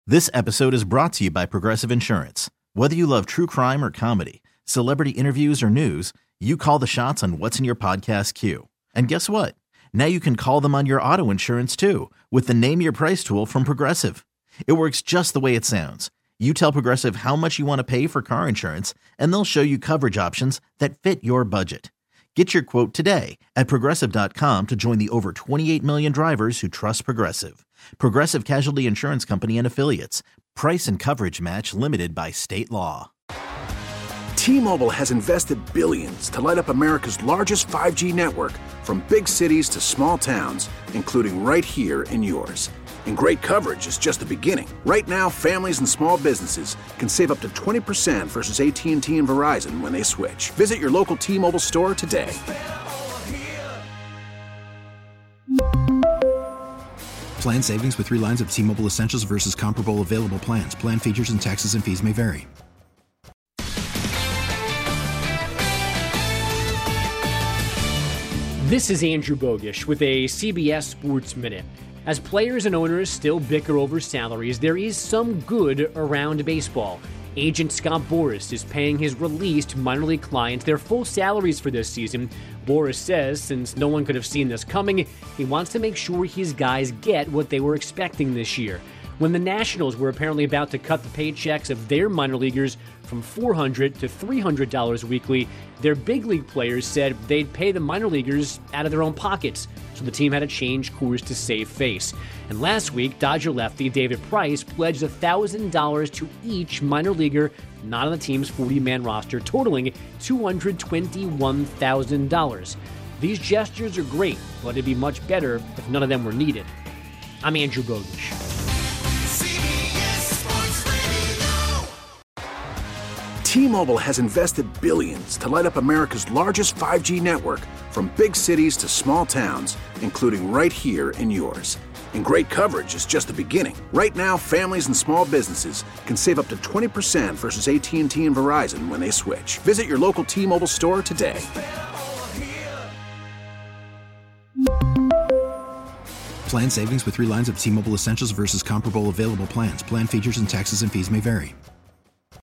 This episode is brought to you by Progressive Insurance. Whether you love true crime or comedy, celebrity interviews or news, you call the shots on what's in your podcast queue. And guess what? Now you can call them on your auto insurance too with the Name Your Price tool from Progressive. It works just the way it sounds. You tell Progressive how much you want to pay for car insurance, and they'll show you coverage options that fit your budget. Get your quote today at Progressive.com to join the over 28 million drivers who trust Progressive. Progressive Casualty Insurance Company and Affiliates. Price and coverage match limited by state law. T-Mobile has invested billions to light up America's largest 5G network, from big cities to small towns, including right here in yours. And great coverage is just the beginning. Right now, families and small businesses can save up to 20% versus AT&T and Verizon when they switch. Visit your local T-Mobile store today. Plan savings with 3 lines of T-Mobile Essentials versus comparable available plans. Plan features and taxes and fees may vary. This is Andrew Bogish with a CBS Sports Minute. As players and owners still bicker over salaries, there is some good around baseball. Agent Scott Boras is paying his released minor league clients their full salaries for this season. Boras says since no one could have seen this coming, he wants to make sure his guys get what they were expecting this year. When the Nationals were apparently about to cut the paychecks of their minor leaguers from $400 to $300 weekly, their big league players said they'd pay the minor leaguers out of their own pockets, so the team had to change course to save face. And last week, Dodger lefty David Price pledged $1,000 to each minor leaguer not on the team's 40-man roster, totaling $221,000. These gestures are great, but it'd be much better if none of them were needed. I'm Andrew Bogish. T-Mobile has invested billions to light up America's largest 5G network, from big cities to small towns, including right here in yours. And great coverage is just the beginning. Right now, families and small businesses can save up to 20% versus AT&T and Verizon when they switch. Visit your local T-Mobile store today. Plan savings with 3 lines of T-Mobile Essentials versus comparable available plans. Plan features and taxes and fees may vary.